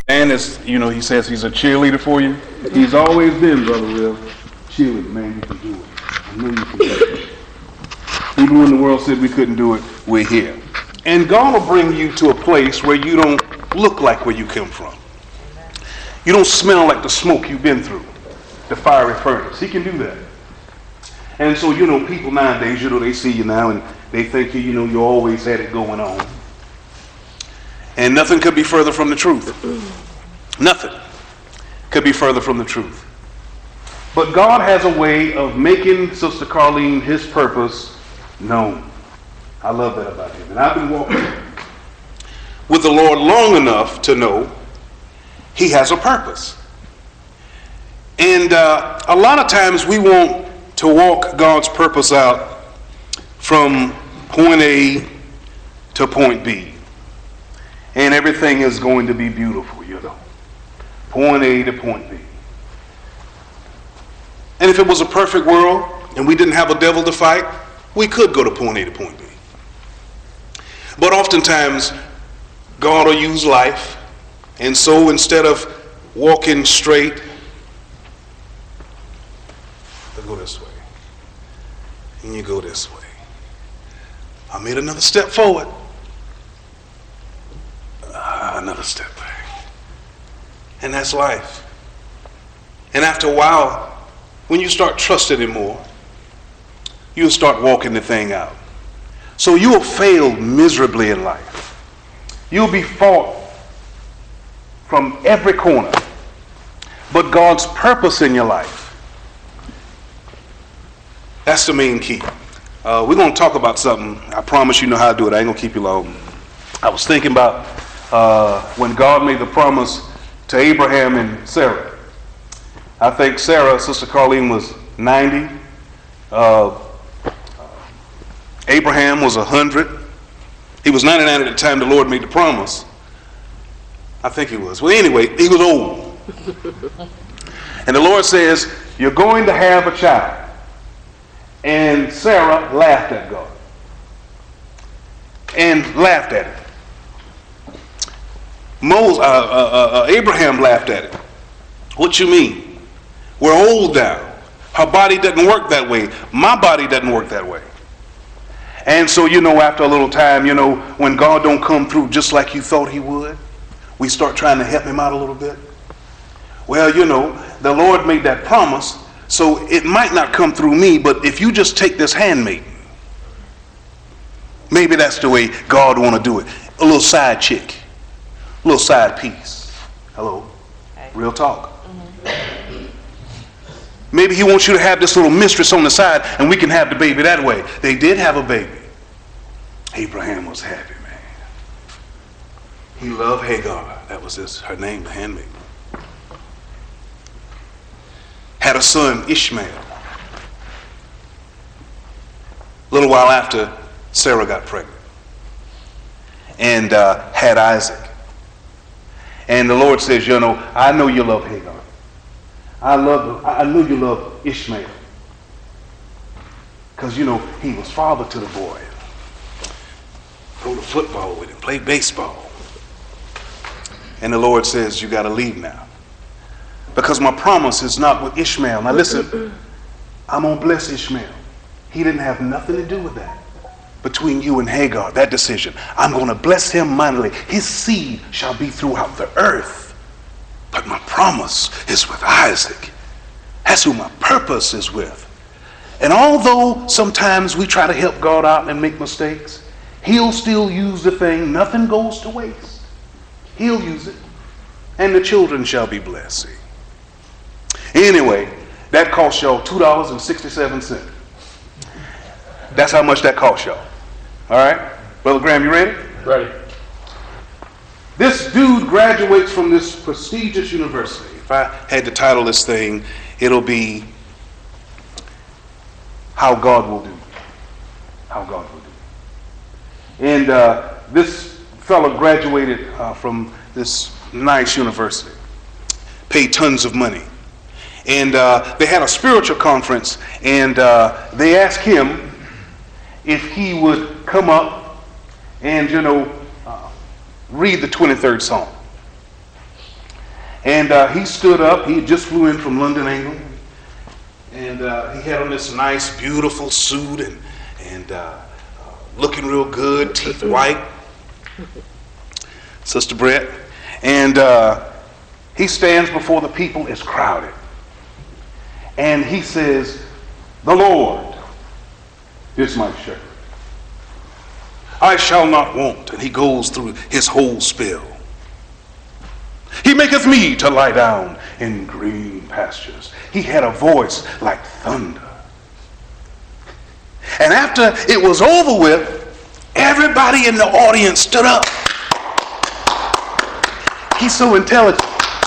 And he says he's a cheerleader for you. He's always been, Brother Will. Cheerleader, man, you can do it. I know you can do it. Even when the world said we couldn't do it, we're here. And God will bring you to a place where you don't look like where you come from. You don't smell like the smoke you've been through, the fiery furnace. He can do that. And so, people nowadays, they see you now and they think you always had it going on. And nothing could be further from the truth. Nothing could be further from the truth. But God has a way of making Sister Carlene his purpose known. I love that about him. And I've been walking with the Lord long enough to know he has a purpose. And a lot of times we want to walk God's purpose out from point A to point B. And everything is going to be beautiful, Point A to point B. And if it was a perfect world and we didn't have a devil to fight, we could go to point A to point B. But oftentimes, God will use life. And so instead of walking straight, I go this way. And you go this way. I made another step forward. Another step back. And that's life. And after a while, when you start trusting him more, you'll start walking the thing out. So you will fail miserably in life. You'll be fought from every corner. But God's purpose in your life, that's the main key. We're going to talk about something. I promise you know how to do it. I ain't going to keep you long. I was thinking about when God made the promise to Abraham and Sarah. I think Sarah, Sister Carlene, was 90. Abraham was 100. He was 99 at the time the Lord made the promise. I think he was. Well, anyway, he was old. And the Lord says, you're going to have a child. And Sarah laughed at God. And laughed at it. Abraham laughed at it. What you mean? We're old now. Her body doesn't work that way. My body doesn't work that way. And so, after a little time, when God don't come through just like you thought he would, we start trying to help him out a little bit. Well, the Lord made that promise, so it might not come through me, but if you just take this handmaiden, maybe that's the way God want to do it. A little side chick. A little side piece. Hello. Real talk. Maybe he wants you to have this little mistress on the side and we can have the baby that way. They did have a baby. Abraham was happy, man. He loved Hagar. That was her name, the handmaiden. Had a son, Ishmael. A little while after, Sarah got pregnant. And had Isaac. And the Lord says, I know you love Hagar. I know you love Ishmael. Because, he was father to the boy. Throw the football with him, play baseball. And the Lord says, you got to leave now. Because my promise is not with Ishmael. Now listen, I'm going to bless Ishmael. He didn't have nothing to do with that. Between you and Hagar, that decision. I'm going to bless him mightily. His seed shall be throughout the earth. But my promise is with Isaac. That's who my purpose is with. And although sometimes we try to help God out and make mistakes, he'll still use the thing. Nothing goes to waste. He'll use it. And the children shall be blessed. Anyway, that cost y'all $2.67. That's how much that cost y'all. All right? Brother Graham, you ready? Ready. This dude graduates from this prestigious university. If I had to title this thing, it'll be How God Will Do. How God Will Do. And this fellow graduated from this nice university. Paid tons of money. And they had a spiritual conference, and they asked him if he would come up and, read the 23rd Psalm. And he stood up. He just flew in from London, England. And he had on this nice, beautiful suit and looking real good, teeth white. Sister Brett. And he stands before the people. It's crowded. And he says, "The Lord is my shepherd. I shall not want." And he goes through his whole spiel. "He maketh me to lie down in green pastures." He had a voice like thunder. And after it was over with, everybody in the audience stood up. He's so intelligent.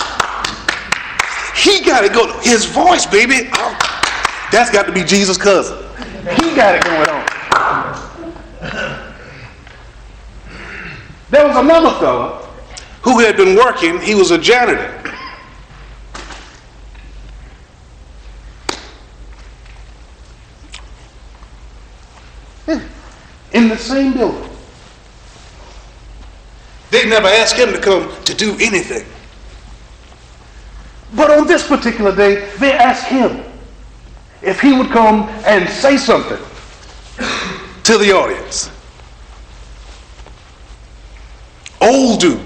He got it going. His voice, baby. That's got to be Jesus' cousin. He got it going on. There was another fella who had been working. He was a janitor. In the same building. They never asked him to come to do anything. But on this particular day, they asked him if he would come and say something to the audience. Old dude.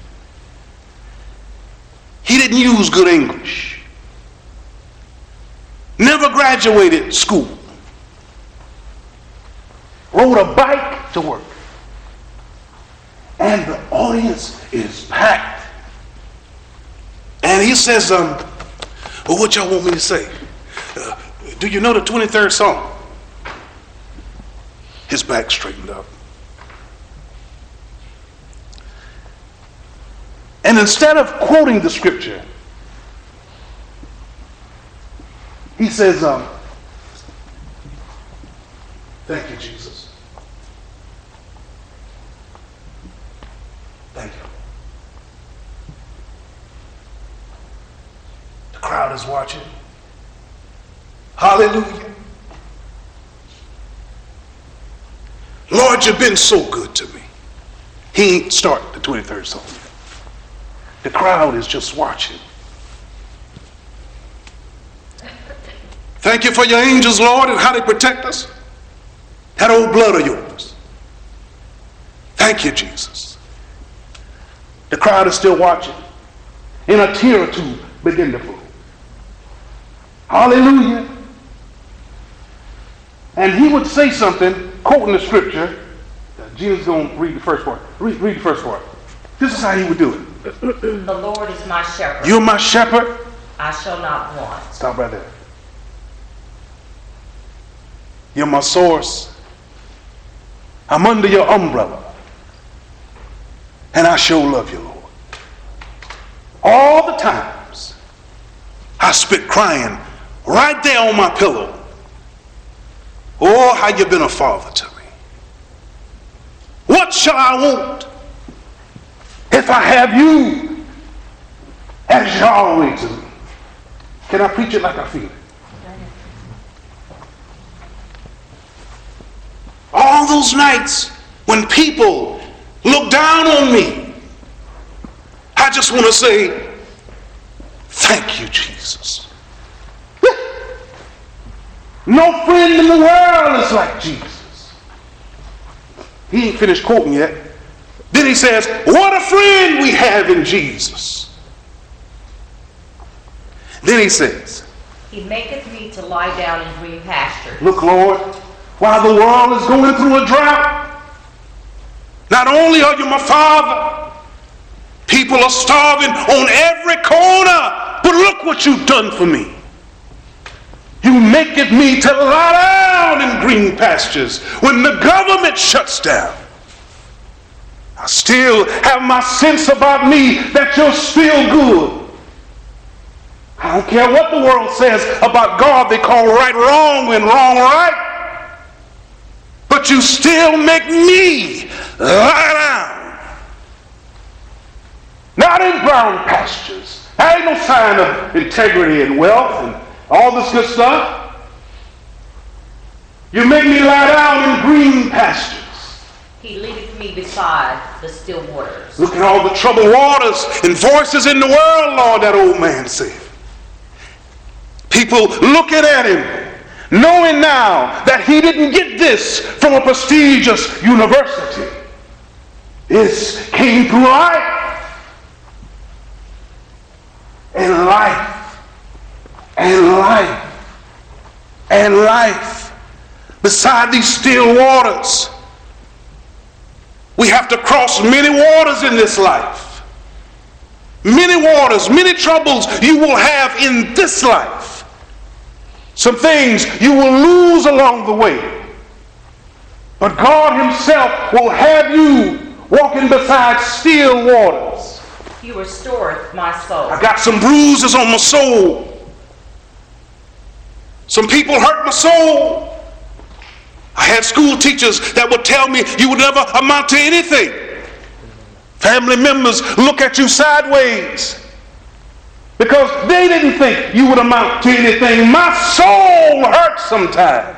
He didn't use good English. Never graduated school. Rode a bike to work. And the audience is packed. And he says, well, what y'all want me to say? Do you know the 23rd Psalm? His back straightened up. And instead of quoting the scripture, he says, "Thank you, Jesus. Thank you." The crowd is watching. Hallelujah. Lord, you've been so good to me. He ain't started the 23rd Psalm. The crowd is just watching. Thank you for your angels, Lord, and how they protect us. That old blood of yours. Thank you, Jesus. The crowd is still watching. And a tear or two begin to flow. Hallelujah. And he would say something, quoting the scripture. Jesus is going to read the first part. Read the first part. This is how he would do it. The Lord is my shepherd. You're my shepherd. I shall not want. Stop right there. You're my source. I'm under your umbrella. And I sure love you, Lord. All the times I spent crying right there on my pillow. Oh, how you've been a father to me. What shall I want if I have you as Yahweh to me? Can I preach it like I feel it? All those nights when people look down on me, I just want to say, thank you, Jesus. No friend in the world is like Jesus. He ain't finished quoting yet. Then he says, what a friend we have in Jesus. Then he says, He maketh me to lie down in green pastures. look, Lord, while the world is going through a drought, not only are you my father, people are starving on every corner, but look what you've done for me. You maketh me to lie down in green pastures when the government shuts down. I still have my sense about me that you're still good. I don't care what the world says about God. They call right wrong and wrong right. But you still make me lie down. Not in brown pastures. There ain't no sign of integrity and wealth and all this good stuff. You make me lie down in green pastures. He leadeth me me beside the still waters. Look at all the troubled waters and voices in the world, Lord, that old man said. People looking at him, knowing now that he didn't get this from a prestigious university. This came through life. And life. And life. And life. Beside these still waters. We have to cross many waters in this life. Many waters, many troubles you will have in this life. Some things you will lose along the way. But God himself will have you walking beside still waters. He restoreth my soul. I got some bruises on my soul. Some people hurt my soul. I had school teachers that would tell me you would never amount to anything. Family members look at you sideways because they didn't think you would amount to anything. My soul hurts sometimes.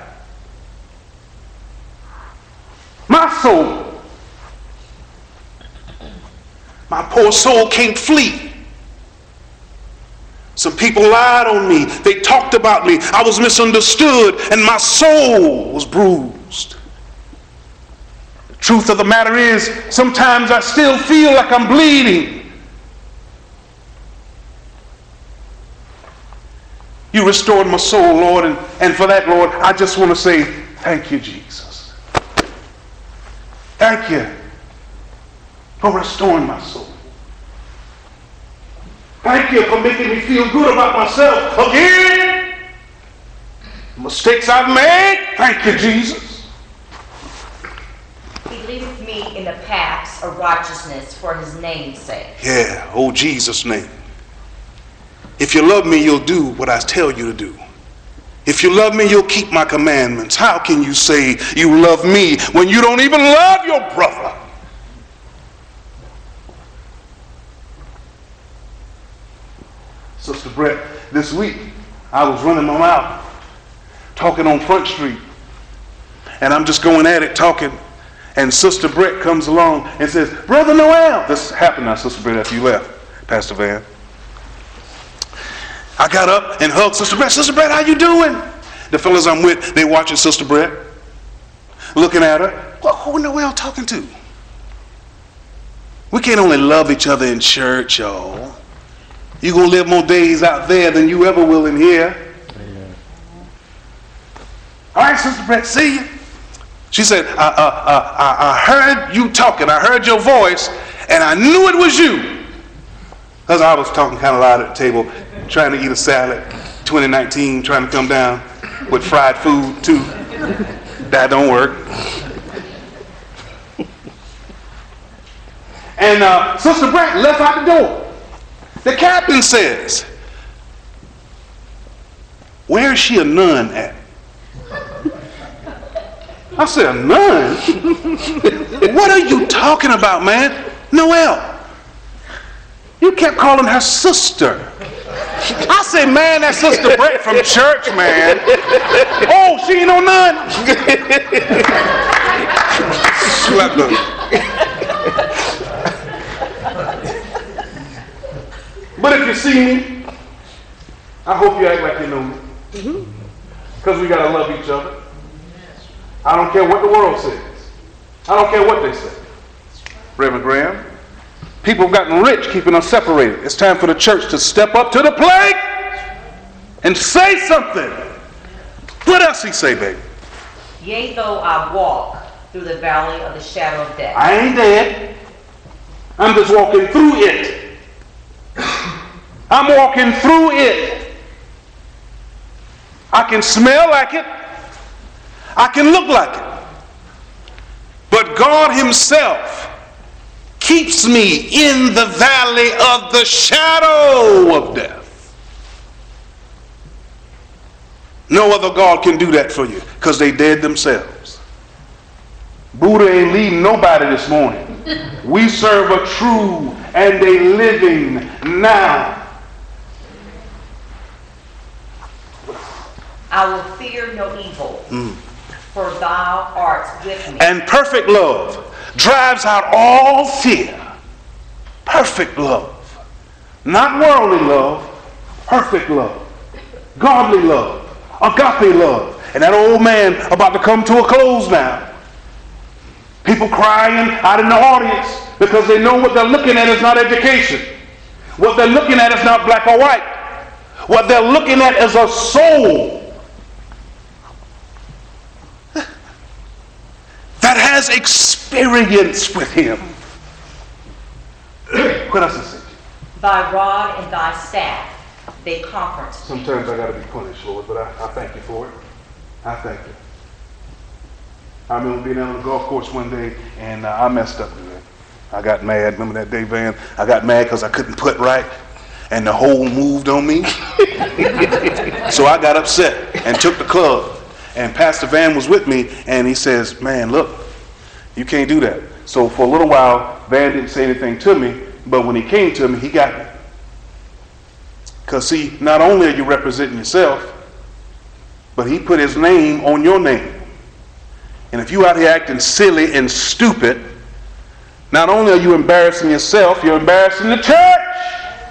My soul. My poor soul can't flee. Some people lied on me. They talked about me. I was misunderstood and my soul was bruised. The truth of the matter is, sometimes I still feel like I'm bleeding. You restored my soul, Lord, and for that, Lord, I just want to say thank you, Jesus. Thank you for restoring my soul. Thank you for making me feel good about myself again. Mistakes I've made. Thank you, Jesus. He leadeth me in the paths of righteousness for his name's sake. Yeah, oh Jesus' name. If you love me, you'll do what I tell you to do. If you love me, you'll keep my commandments. How can you say you love me when you don't even love your brother? Sister Brett, this week I was running my mouth talking on Front Street, and I'm just going at it talking, and Sister Brett comes along and says, Brother Noel. This happened now, Sister Brett, after you left, Pastor Van. I got up and hugged Sister Brett. Sister Brett, how you doing? The fellas I'm with, they watching Sister Brett, looking at her. Well, who Noel talking to? We can't only love each other in church, y'all. You're going to live more days out there than you ever will in here. Amen. All right, Sister Brett, see you. She said, I heard you talking. I heard your voice, and I knew it was you. Because I was talking kind of loud at the table, trying to eat a salad, 2019, trying to come down with fried food, too. That don't work. And Sister Brett left out the door. The captain says, where is she a nun at? I said, a nun? What are you talking about, man? Noel, you kept calling her sister. I said, man, that's Sister Brett from church, man. Oh, she ain't no nun? Slap her. But if you see me, I hope you act like you know me. Because we got to love each other. I don't care what the world says. I don't care what they say. Reverend Graham, people have gotten rich keeping us separated. It's time for the church to step up to the plate and say something. What else he say, baby? Yea, though I walk through the valley of the shadow of death. I ain't dead. I'm just walking through it. I'm walking through it. I can smell like it. I can look like it. But God himself keeps me in the valley of the shadow of death. No other God can do that for you because they dead themselves. Buddha ain't leading nobody this morning. We serve a true and a living now. I will fear no evil, for thou art with me. And perfect love drives out all fear. Perfect love. Not worldly love, perfect love. Godly love. Agape love. And that old man about to come to a close now. People crying out in the audience because they know what they're looking at is not education. What they're looking at is not black or white. What they're looking at is a soul that has experience with him. What else is it? Thy rod and thy staff, they comfort me. Sometimes I got to be punished, Lord, but I thank you for it. I thank you. I remember being out on the golf course one day, and I messed up. I got mad. Remember that day, Van? I got mad because I couldn't putt right, and the hole moved on me. So I got upset and took the club. And Pastor Van was with me, and he says, man, look, you can't do that. So for a little while, Van didn't say anything to me, but when he came to me, he got me. Because see, not only are you representing yourself, but he put his name on your name. And if you out here acting silly and stupid, not only are you embarrassing yourself, you're embarrassing the church.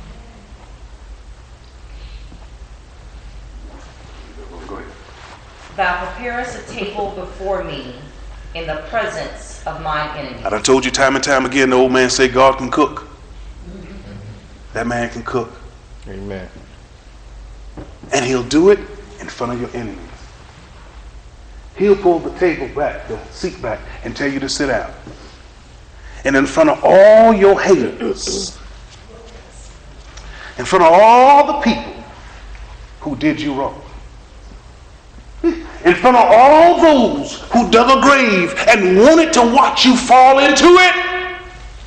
Go ahead. Thou preparest a table before me in the presence of mine enemies. I done told you time and time again, the old man say God can cook. That man can cook. Amen. And he'll do it in front of your enemies. He'll pull the table back, the seat back, and tell you to sit down. And in front of all your haters, in front of all the people who did you wrong, in front of all those who dug a grave and wanted to watch you fall into it,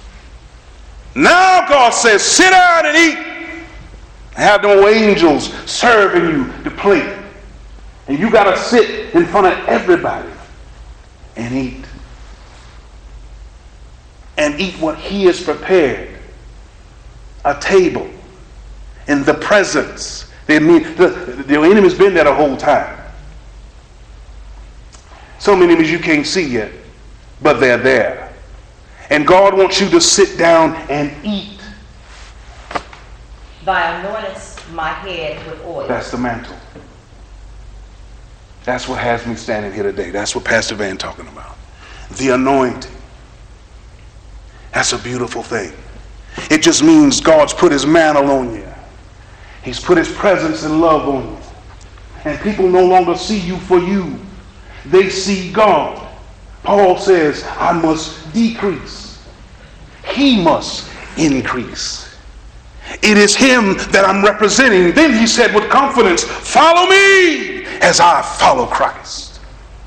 now God says, sit down and eat. Have no angels serving you the plate. And you got to sit in front of everybody and eat. And eat what he has prepared. A table in the presence. The enemy's been there the whole time. Some enemies you can't see yet, but they're there. And God wants you to sit down and eat. Thou anointest my head with oil. That's the mantle. That's what has me standing here today. That's what Pastor Van talking about. The anointing. That's a beautiful thing. It just means God's put his mantle on you. He's put his presence and love on you. And people no longer see you for you. They see God. Paul says, I must decrease. He must increase. It is him that I'm representing. Then he said with confidence, follow me as I follow Christ.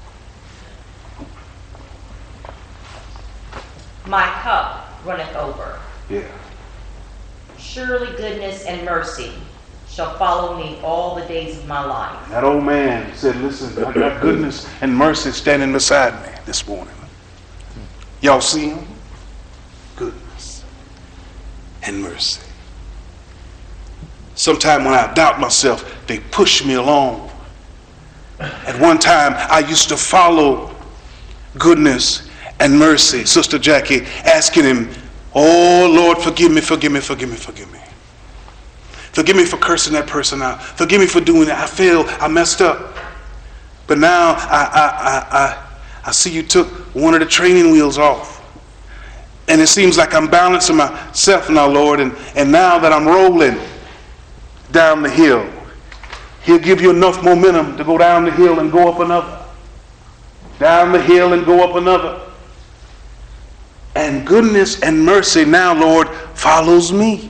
My cup runneth over. Yeah. Surely goodness and mercy shall follow me all the days of my life. That old man said, listen, I got goodness and mercy standing beside me this morning. Y'all see him? Goodness and mercy. Sometimes when I doubt myself, they push me along. At one time, I used to follow goodness and mercy, Sister Jackie, asking him, oh Lord, forgive me, forgive me, forgive me, forgive me. Forgive me for cursing that person out. Forgive me for doing that. I failed. I messed up. But now I see you took one of the training wheels off. And it seems like I'm balancing myself now, Lord. And now that I'm rolling down the hill, he'll give you enough momentum to go down the hill and go up another. Down the hill and go up another. And goodness and mercy now, Lord, follows me.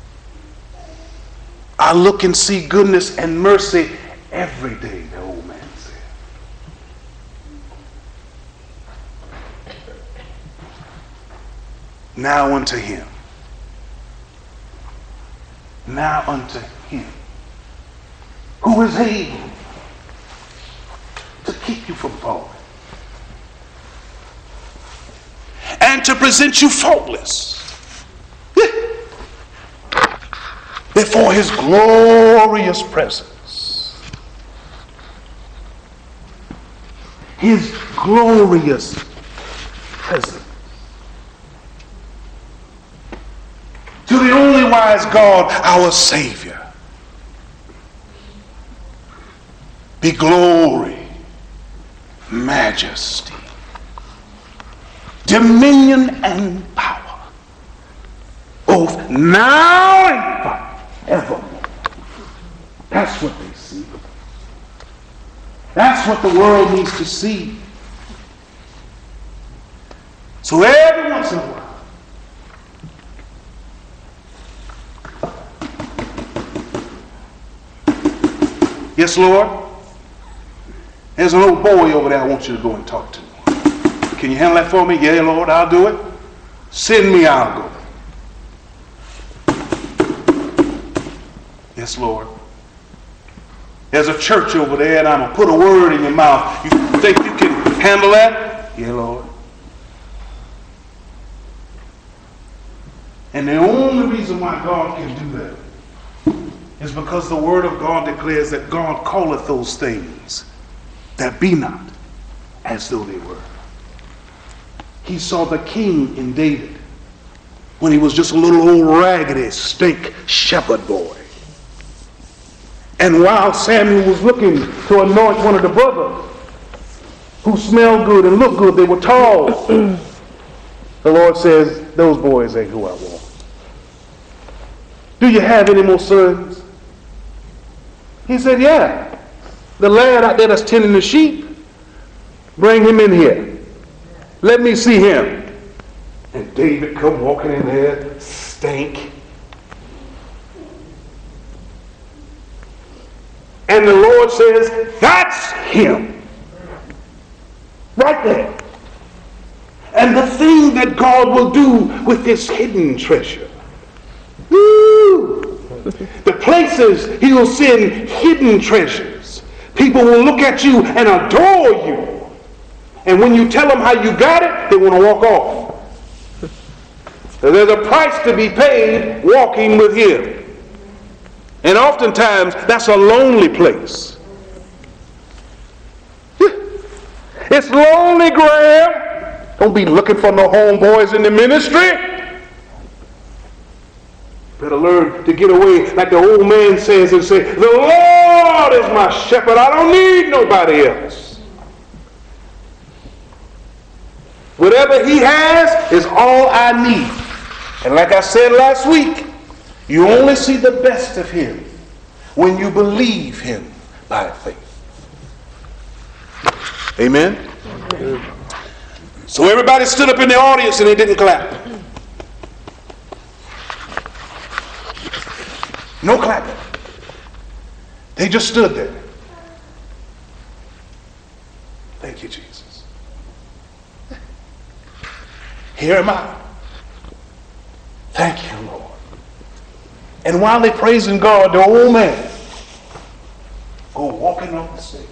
I look and see goodness and mercy every day, the old man said. Now unto him. Now unto him. Who is able to keep you from falling. And to present you faultless before his glorious presence. His glorious presence. wise God, our Savior, be glory, majesty, dominion, and power, both now and forevermore. That's what they see. That's what the world needs to see. So every once in a while, yes, Lord, there's an old boy over there I want you to go and talk to. Can you handle that for me? Yeah, Lord, I'll do it. Send me, I'll go. Yes, Lord. There's a church over there and I'm going to put a word in your mouth. You think you can handle that? Yeah, Lord. And the only reason why God can do that is because the word of God declares that God calleth those things that be not as though they were. He saw the king in David when he was just a little old raggedy stink shepherd boy. And while Samuel was looking to anoint one of the brothers who smelled good and looked good, they were tall. The Lord says, those boys ain't who I want. Do you have any more sons? He said, yeah. The lad out there that's tending the sheep, bring him in here. Let me see him. And David come walking in there, stink. And the Lord says, that's him. Right there. And the thing that God will do with this hidden treasure. Woo! The places he will send hidden treasures. People will look at you and adore you. And when you tell them how you got it, they want to walk off. So there's a price to be paid walking with him. And oftentimes, that's a lonely place. It's lonely, Graham. Don't be looking for no homeboys in the ministry. Better learn to get away like the old man says and say, the Lord is my shepherd. I don't need nobody else. Whatever he has is all I need. And like I said last week, you only see the best of him when you believe him by faith. Amen? Amen. So everybody stood up in the audience and they didn't clap. No clapping. They just stood there. Thank you, Jesus. Here am I. Thank you, Lord. And while they're praising God, the old man go walking on the stage.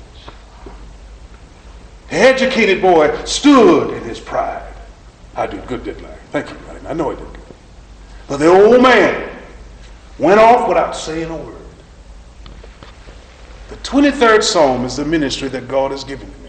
The educated boy stood in his pride. I did good, didn't I? Thank you, buddy. I know I did good. But the old man went off without saying a word. The 23rd Psalm is the ministry that God has given to me.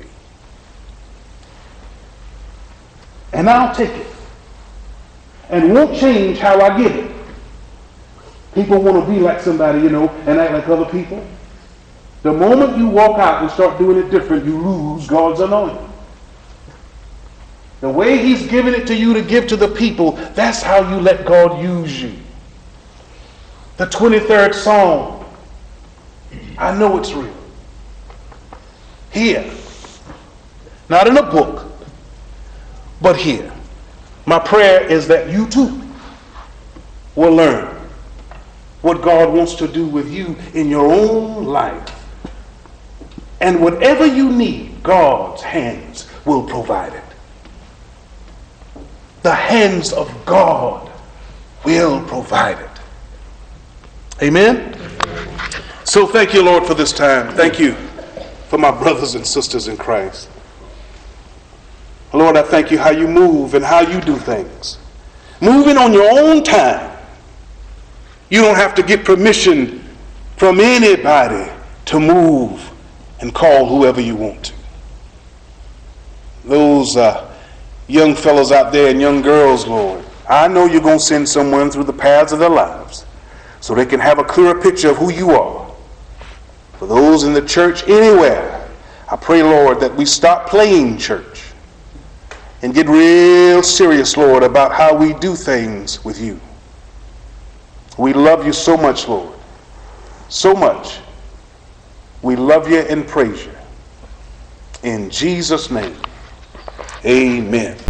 And I'll take it. And won't change how I give it. People want to be like somebody, and act like other people. The moment you walk out and start doing it different, you lose God's anointing. The way he's given it to you to give to the people, that's how you let God use you. The 23rd Psalm. I know it's real. Here. Not in a book, but here. My prayer is that you too will learn what God wants to do with you in your own life. And whatever you need, God's hands will provide it. The hands of God will provide it. Amen? So thank you, Lord, for this time. Thank you for my brothers and sisters in Christ. Lord, I thank you how you move and how you do things. Moving on your own time. You don't have to get permission from anybody to move and call whoever you want to. Those young fellows out there and young girls, Lord, I know you're going to send someone through the paths of their lives so they can have a clearer picture of who you are. For those in the church anywhere, I pray, Lord, that we stop playing church and get real serious, Lord, about how we do things with you. We love you so much, Lord. So much. We love you and praise you. In Jesus' name, amen.